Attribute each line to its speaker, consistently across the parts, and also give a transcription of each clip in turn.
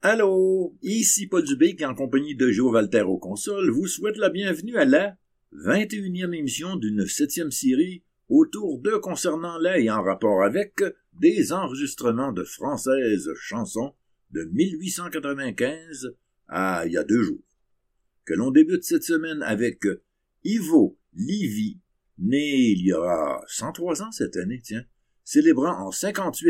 Speaker 1: Allô, ici Paul Dubé qui en compagnie de Joe Walter aux consoles vous souhaite la bienvenue à la 21e émission d'une 7e série autour de, concernant la et en rapport avec, des enregistrements de françaises chansons de 1895 à il y a 2 jours. Que l'on débute cette semaine avec Ivo Lévy, né il y aura 103 ans cette année, célébrant en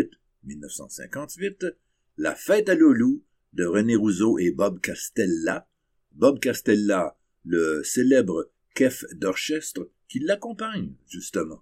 Speaker 1: 1958, la fête à Loulou de René Rousseau et Bob Castella. Bob Castella, le célèbre chef d'orchestre qui l'accompagne, justement.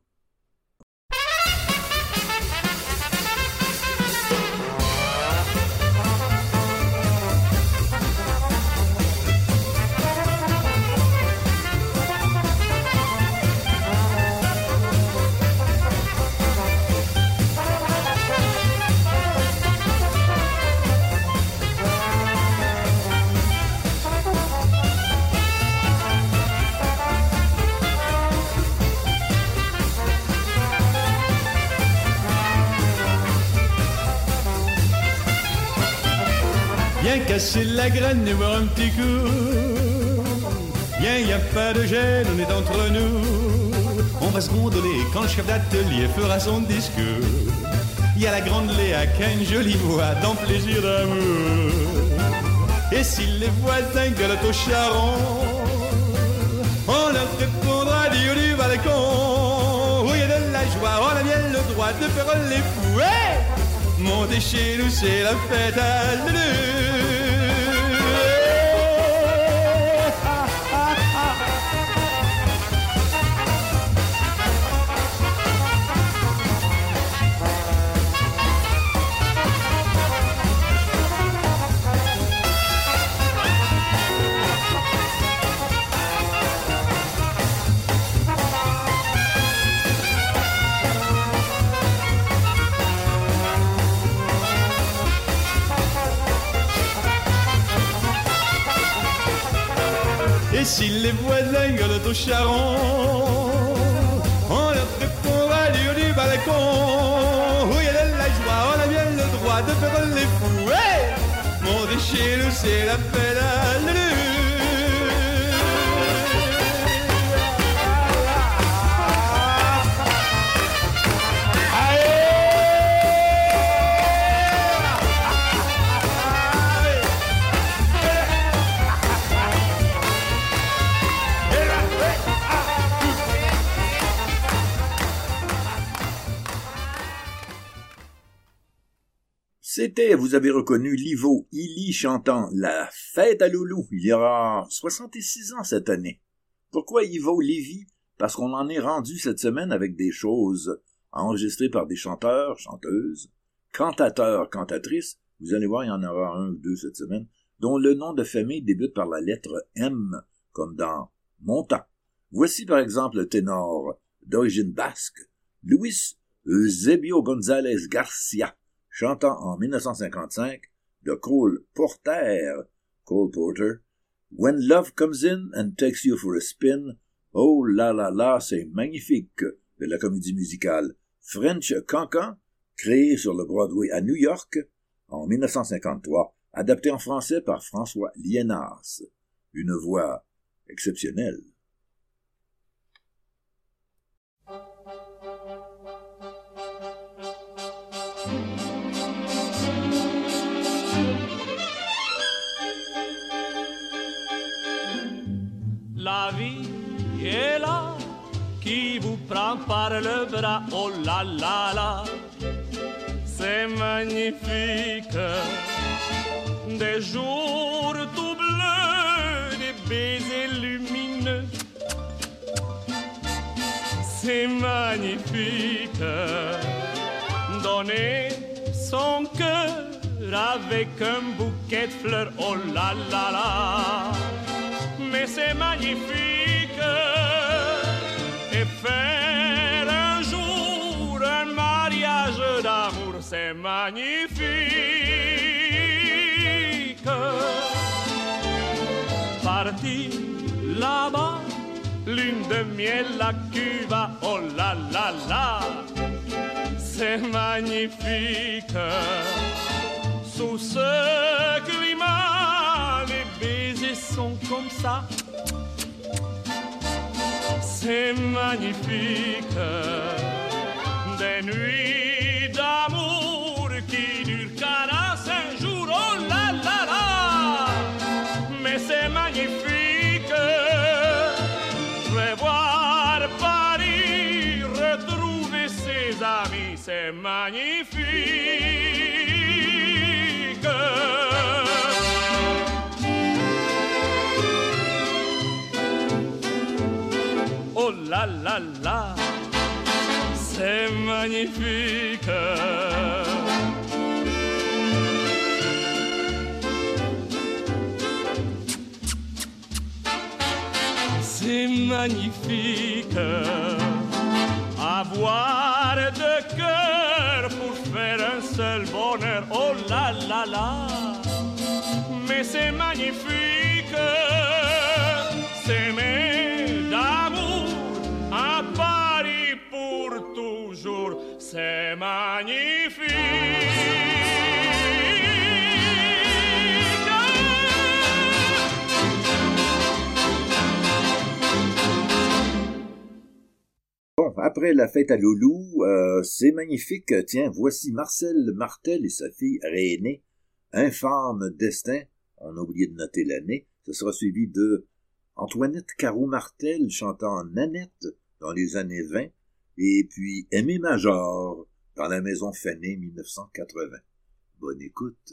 Speaker 2: Viens casser la graine et boire un petit coup. Viens, y a pas de gêne, on est entre nous. On va se gondoler quand le chef d'atelier fera son discours. Y a la grande Léa qui a une jolie voix dans Plaisir d'amour. Et si les voisins gueulent au charron, on leur répondra du haut du balcon. Où y a de la joie, on a bien le droit de faire les fous. Hey! Montez chez nous, c'est la fête à Loulou. Et si les voisins gueulent au charron, on leur répondra du haut du balcon. Où y a de la joie, on a bien le droit de faire les fous. Hey! Montez chez nous, c'est la fête à Loulou.
Speaker 1: C'était, vous avez reconnu, l'Ivo Lévy chantant la fête à Loulou. Il y aura 66 ans cette année. Pourquoi Ivo Lévy? Parce qu'on en est rendu cette semaine avec des choses enregistrées par des chanteurs, chanteuses, cantateurs, cantatrices. Vous allez voir, il y en aura 1 ou 2 cette semaine, dont le nom de famille débute par la lettre M, comme dans Montant. Voici par exemple le ténor d'origine basque, Luis Eusebio González Garcia, chantant en 1955 de Cole Porter, When Love Comes In and Takes You for a Spin, oh la la la, c'est magnifique, de la comédie musicale French Cancan, créée sur le Broadway à New York en 1953, adaptée en français par François Liénas. Une voix exceptionnelle.
Speaker 3: La vie est là, qui vous prend par le bras, oh la la la, c'est magnifique. Des jours tout bleus, des baisers lumineux, c'est magnifique. Donner son cœur avec un bouquet de fleurs, oh la la la, mais c'est magnifique. Et faire un jour un mariage d'amour, c'est magnifique. Parti là-bas, lune de miel à Cuba, oh la la la, c'est magnifique. Sous ce climat sont comme ça. C'est magnifique, des nuits d'amour qui durent 45 jours, oh là là là. Mais c'est magnifique, revoir Paris, retrouver ses amis, c'est magnifique. Oh là là là, c'est magnifique. C'est magnifique, avoir deux cœurs pour faire un seul bonheur. Oh là là là, mais c'est magnifique, s'aimer d'amour à Paris pour toujours, c'est magnifique.
Speaker 1: Bon, après la fête à Loulou, c'est magnifique. Tiens, voici Marcel Martel et sa fille Rénée. Infâme destin. On a oublié de noter l'année. Ce sera suivi de Antoinette Carreau-Martel chantant Nanette dans les années 20. Et puis Aimé Major dans La Maison Fanée 1980. Bonne écoute.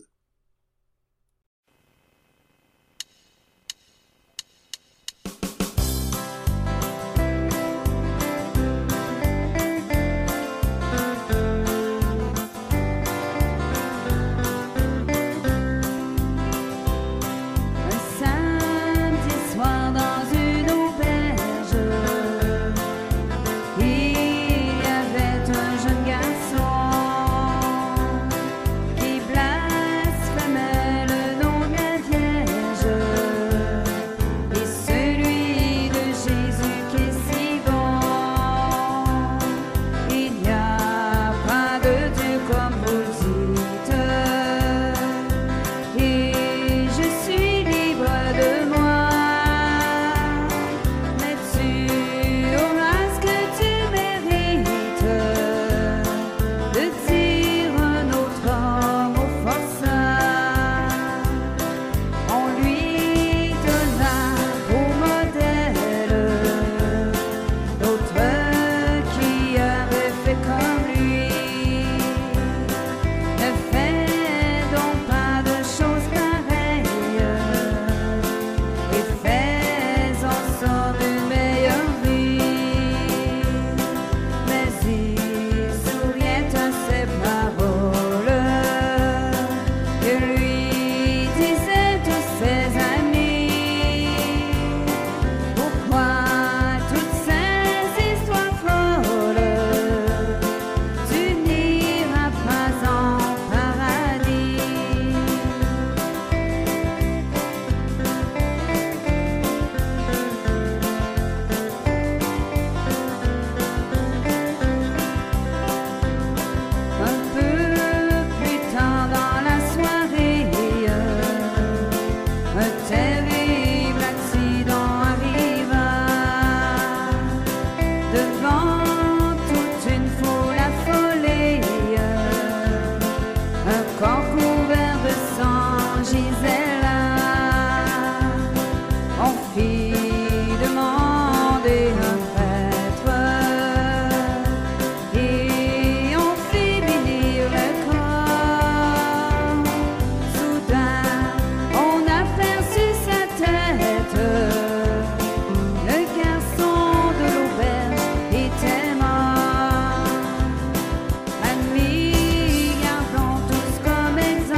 Speaker 4: Gardons tous comme exemple.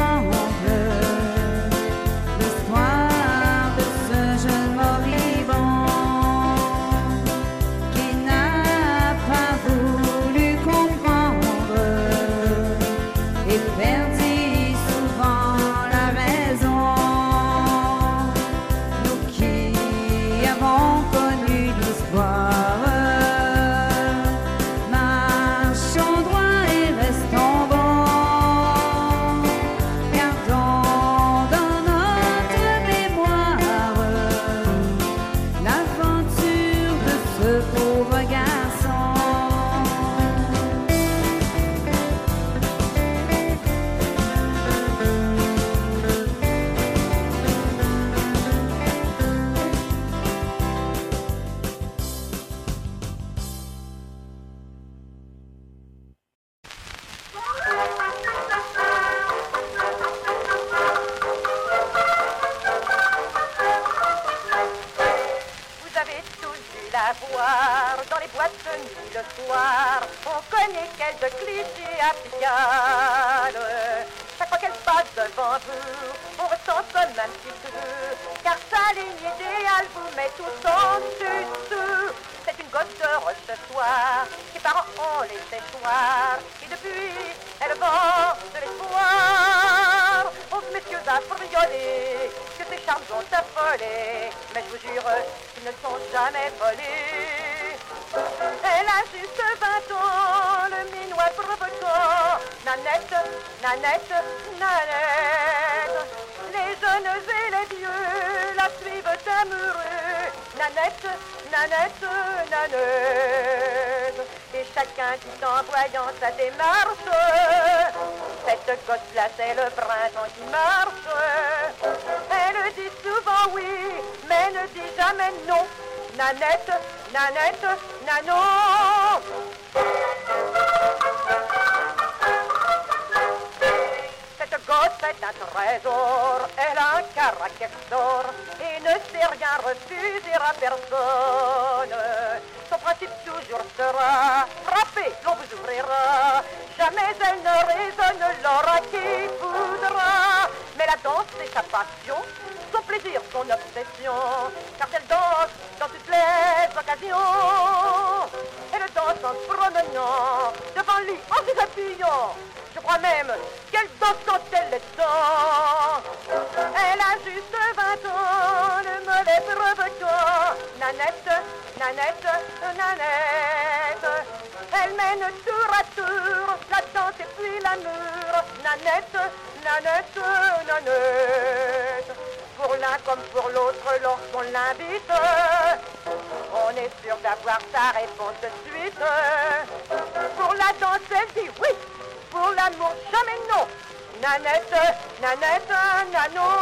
Speaker 4: nuit le soir, on connaît quelques clichés à Pigalle. Chaque fois qu'elle passe devant vous, on ressent comme un petit peu, car sa ligne idéale vous met tout en dessous. C'est une gosse de Rochefort, ses parents ont les séchoirs, et depuis, elle vend de l'espoir aux messieurs affriolés, que ses charmes ont affolé, mais je vous jure qu'ils ne sont jamais volés. Elle a juste 20 ans, le minois provoquant, Nanette, Nanette, Nanette. Les jeunes et les vieux la suivent amoureux, Nanette, Nanette, Nanette. Et chacun dit en voyant sa démarche, cette gosse-là c'est le printemps qui marche. Elle dit souvent oui, mais ne dit jamais non, Nanette, Nanette, Nanon. Cette gosse est un trésor, elle a un caractère d'or et ne sait rien refuser à personne. Son principe toujours sera frapper, l'on vous ouvrira. Jamais elle ne raisonne l'aura qui voudra. Mais la danse c'est sa passion, son plaisir, son obsession, car elle danse dans toutes les occasions. Elle danse en se promenant devant lui, en se appuyant. Je crois même qu'elle danse quand elle est dans. Elle a juste 20 ans, le mollet provoquant. Nanette, Nanette, Nanette. Elle mène tour à tour la danse et puis l'amour. Nanette, Nanette, Nanette. Pour l'un comme pour l'autre, lorsqu'on l'invite, on est sûr d'avoir sa réponse de suite. Pour la danse, elle dit oui. Pour l'amour, jamais non. Nanette, Nanette, Nanon.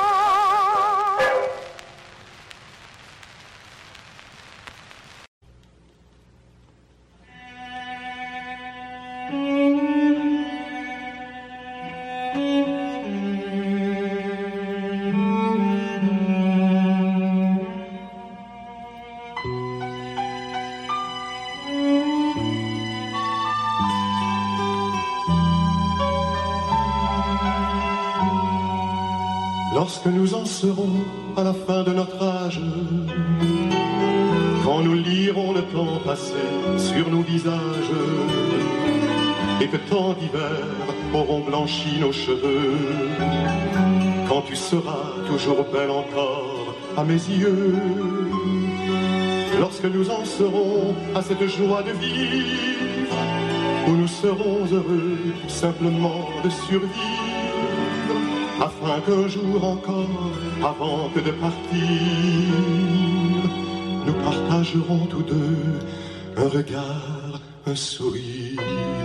Speaker 5: Lorsque nous en serons à la fin de notre âge, quand nous lirons le temps passé sur nos visages, et que tant d'hiver auront blanchi nos cheveux, quand tu seras toujours belle encore à mes yeux, lorsque nous en serons à cette joie de vivre, où nous serons heureux simplement de survivre, afin qu'un jour encore, avant que de partir, nous partagerons tous deux un regard, un sourire.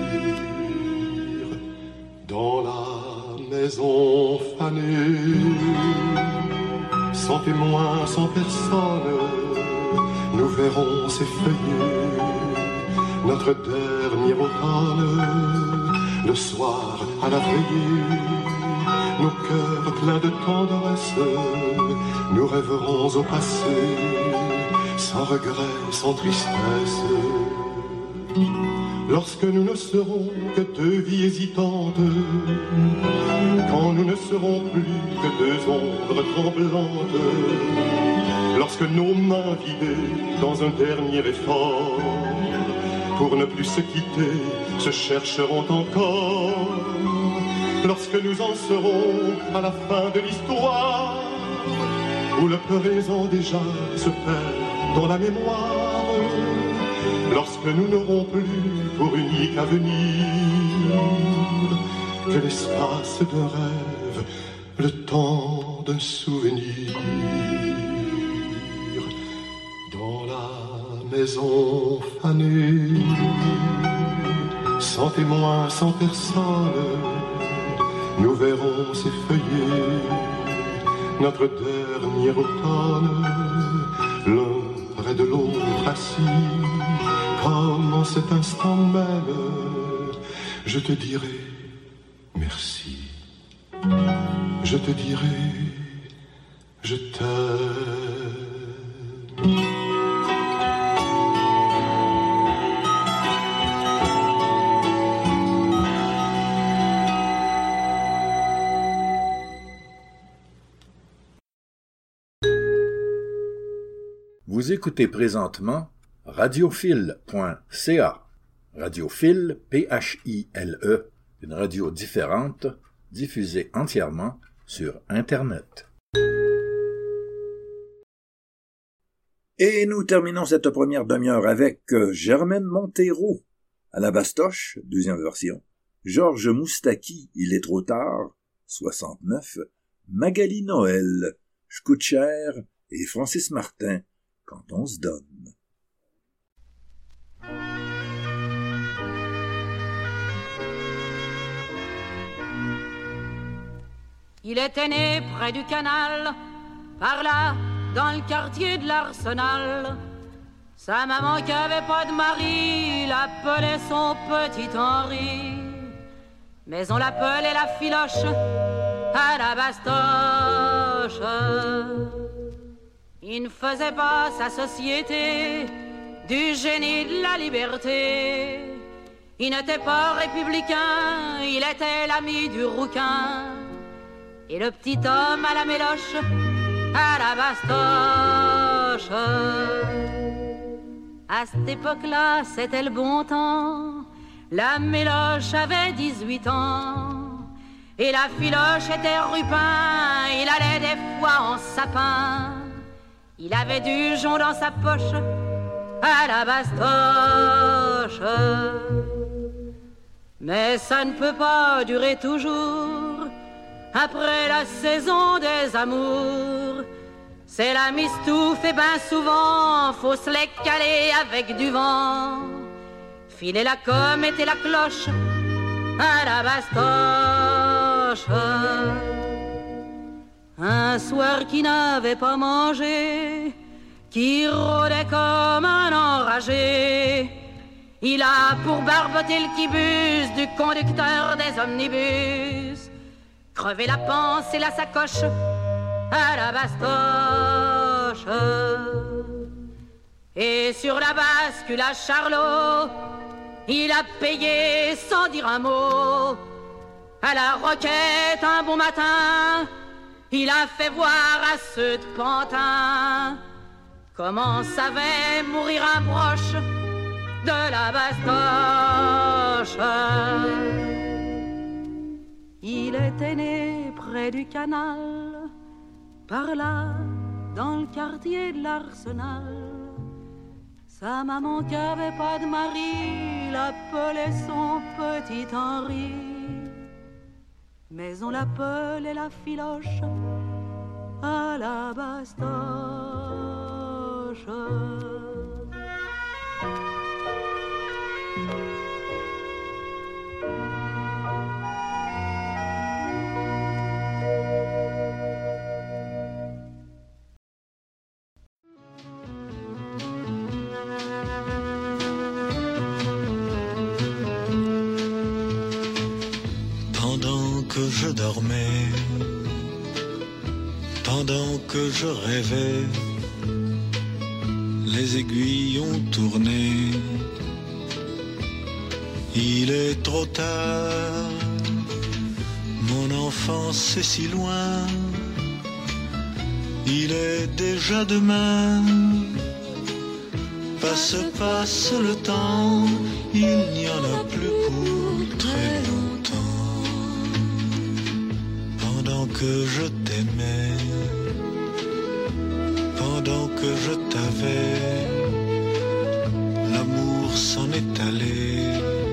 Speaker 5: Dans la maison fanée, sans témoin, sans personne, nous verrons s'effeuiller notre dernier automne. Le soir à la veillée, nos cœurs pleins de tendresse, nous rêverons au passé, sans regret, sans tristesse. Lorsque nous ne serons que deux vies hésitantes, quand nous ne serons plus que deux ombres tremblantes, lorsque nos mains vidées dans un dernier effort, pour ne plus se quitter, se chercheront encore. Lorsque nous en serons à la fin de l'histoire, où le présent déjà se perd dans la mémoire, lorsque nous n'aurons plus pour unique avenir que l'espace d'un rêve, le temps d'un souvenir. Dans la maison fanée, sans témoin, sans personne, nous verrons s'effeuiller notre dernier automne, l'un près de l'autre assis, comme en cet instant même, je te dirai merci, je te dirai je t'aime.
Speaker 1: Vous écoutez présentement radiophile.ca. Radiophile, P-H-I-L-E, une radio différente, diffusée entièrement sur Internet. Et nous terminons cette première demi-heure avec Germaine Montero, à la bastoche, deuxième version, Georges Moustaki, Il est trop tard, 69, Magali Noël, J'coûte cher, et Francis Martin, Quand on se donne.
Speaker 6: Il était né près du canal, par là, dans le quartier de l'Arsenal. Sa maman qui avait pas de mari l'appelait son petit Henri. Mais on l'appelait la filoche à la bastoche. Il ne faisait pas sa société du génie de la liberté. Il n'était pas républicain, il était l'ami du rouquin. Et le petit homme à la méloche, à la bastoche. À cette époque-là, c'était le bon temps. La méloche avait 18 ans. Et la filoche était rupin. Il allait des fois en sapin. Il avait du jonc dans sa poche, à la bastoche. Mais ça ne peut pas durer toujours. Après la saison des amours, c'est la mistouffe et ben souvent faut se les caler avec du vent. Filer la comète et la cloche à la bastoche. Un soir qui n'avait pas mangé, qui rôdait comme un enragé, il a pour barboter le quibus du conducteur des omnibus, crevé la panse et la sacoche à la bastoche. Et sur la bascule à Charlot, il a payé sans dire un mot. À la Roquette un bon matin, il a fait voir à ceux de Pantin comment savait mourir un proche de la bastoche. Il était né près du canal, par là, dans le quartier de l'Arsenal. Sa maman qui avait pas de mari l'appelait son petit Henri. Mais on l'appelait la filoche à la bastoche.
Speaker 7: Que je dormais, pendant que je rêvais, les aiguilles ont tourné. Il est trop tard, mon enfance est si loin. Il est déjà demain, passe le temps, il n'y en a plus pour très longtemps. Pendant que je t'aimais, pendant que je t'avais, l'amour s'en est allé.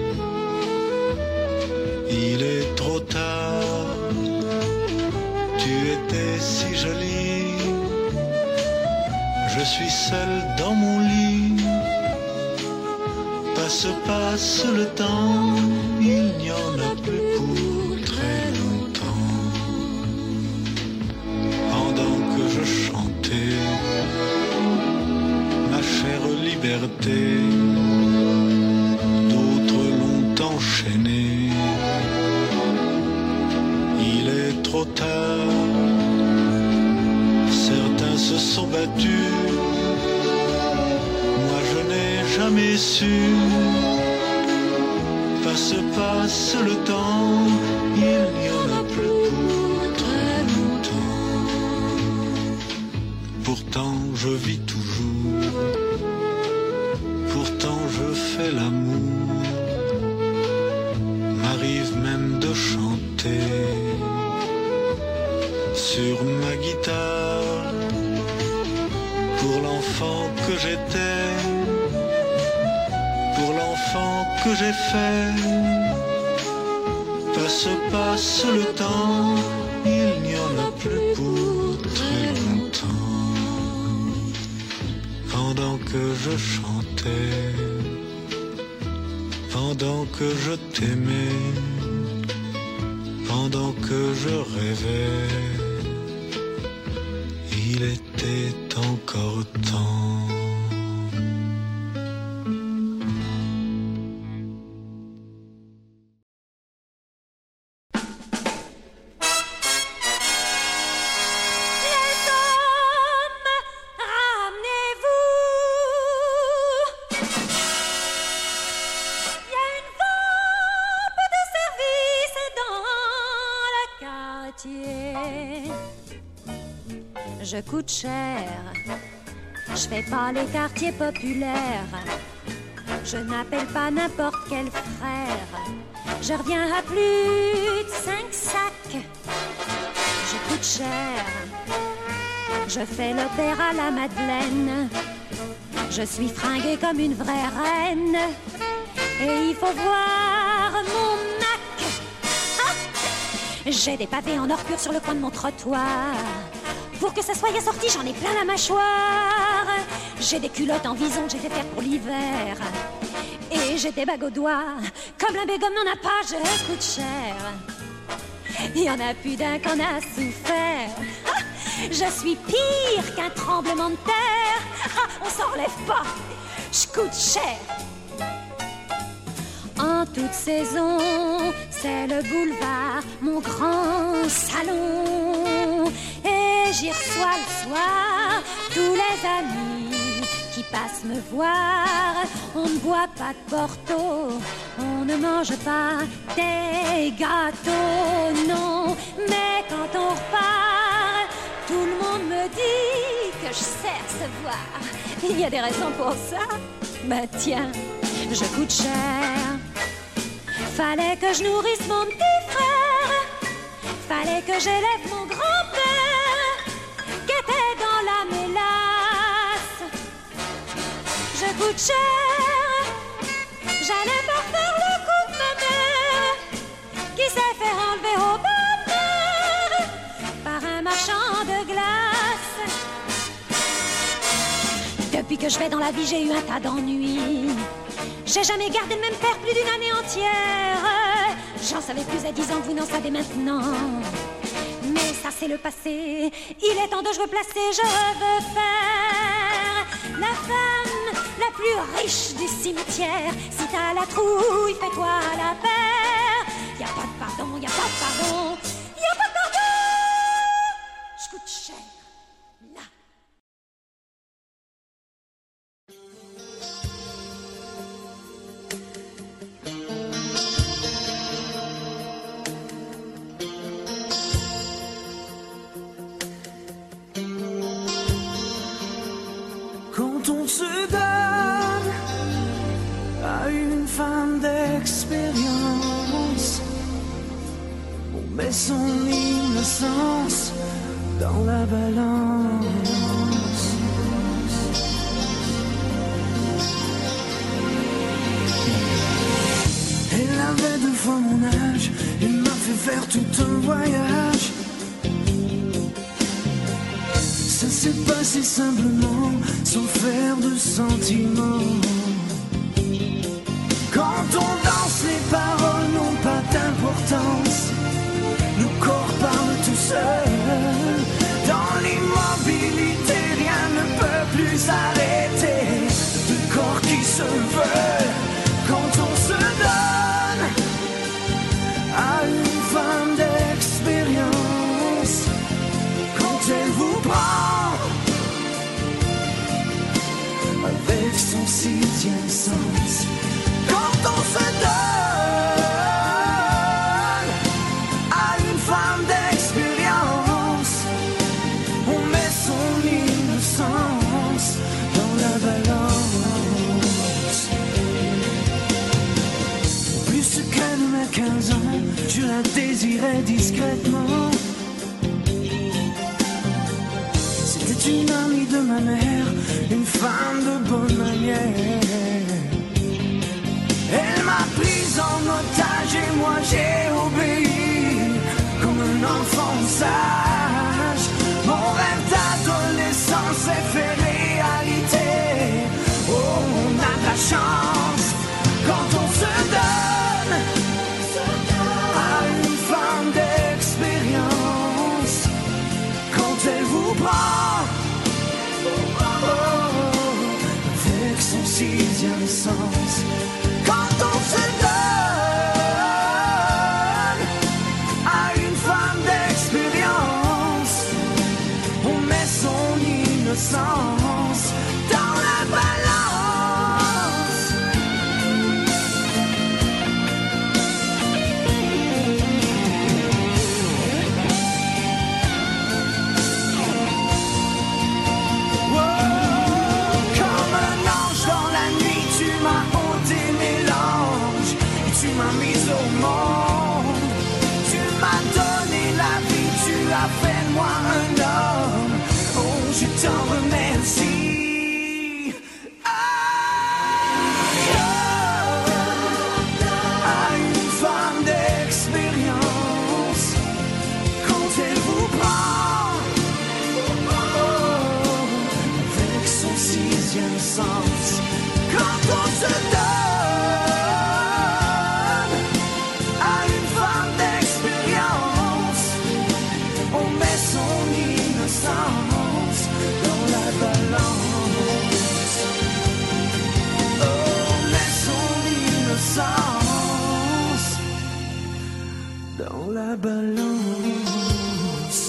Speaker 7: Il est trop tard, tu étais si jolie. Je suis seul dans mon lit. Passe le temps, il n'y en a plus pour très longtemps. Pendant que je chantais ma chère liberté, d'autres l'ont enchaîné. Il est trop tard, certains se sont battus. Moi je n'ai jamais su. Passe le temps, il n'y en a plus pour très longtemps. Pourtant je vis toujours sur ma guitare pour l'enfant que j'étais, pour l'enfant que j'ai fait. Passe le temps, il n'y en a plus pour très longtemps. Pendant que je chantais, pendant que je t'aimais, pendant que je rêvais, il était encore temps.
Speaker 8: Je coûte cher, je fais pas les quartiers populaires, je n'appelle pas n'importe quel frère, je reviens à plus de 5 sacs. Je coûte cher, je fais l'opéra la Madeleine, je suis fringuée comme une vraie reine, et il faut voir mon Mac. Ah, j'ai des pavés en or pur sur le coin de mon trottoir. Pour que ça soit assorti, j'en ai plein la mâchoire. J'ai des culottes en vison que j'ai fait faire pour l'hiver. Et j'ai des bagues aux doigts, comme un bégum n'en a pas, je coûte cher. Il y en a plus d'un qu'en a souffert. Ah, je suis pire qu'un tremblement de terre. Ah, on s'en relève pas, je coûte cher. En toute saison, c'est le boulevard, mon grand salon. Et j'y reçois le soir tous les amis qui passent me voir. On ne boit pas de Porto, on ne mange pas des gâteaux, non. Mais quand on repart, tout le monde me dit que je sais recevoir. Il y a des raisons pour ça. Bah tiens, je coûte cher. Fallait que je nourrisse mon petit frère, fallait que j'élève mon grand-père qui était dans la mélasse. Je coûte cher, j'allais pas faire le coup de ma mère qui s'est fait enlever au bord de mer par un marchand de glace. Depuis que je vais dans la vie, j'ai eu un tas d'ennuis. J'ai jamais gardé le même père plus d'une année entière. J'en savais plus à 10 ans que vous n'en savez maintenant. Mais ça c'est le passé, il est temps de jouer placé. Je veux faire la femme la plus riche du cimetière. Si t'as la trouille, fais-toi la paire. Y'a pas de pardon, y'a pas de pardon, y'a pas de pardon. Je coûte cher, là.
Speaker 9: Quand on se donne à une femme d'expérience, on met son innocence dans la balance. Elle avait 2 fois mon âge, elle m'a fait faire tout un voyage. Ça s'est passé simplement, sans faire de sentiments. Quand on danse, les paroles n'ont pas d'importance. Nos corps parlent tout seuls. Dans l'immobilité, rien ne peut plus arrêter. 2 corps qui se veulent. Quand on se donne à une femme d'expérience, quand elle vous prend avec son 6e sens, quand on se donne à une femme d'expérience, on met son innocence dans la balance. Plus qu'elle n'a 15 ans, je la désirais discrètement. de ma mère, une femme de bonne manière. Elle m'a prise en otage et moi j'ai obéi comme un enfant sage. Mon rêve d'adolescence s'est fait réalité. Oh, on a de la chance quand on se donne à une femme d'expérience. Quand elle vous prend avec son sixième sens. Quand on se donne à une femme d'expérience, on met son innocence dans la balance. Comme un ange dans la nuit, tu m'as ôté mes langes et tu m'as mise au monde. Tu m'as donné la vie, tu as fait de moi un homme. Oh, je t'en remercie. À une femme d'expérience, quand elle vous prend avec son sixième sens. Quand on se donne à une femme d'expérience, on met son innocence dans la balance. On met son innocence dans la balance.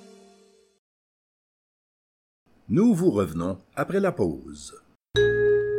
Speaker 1: Nous vous revenons après la pause.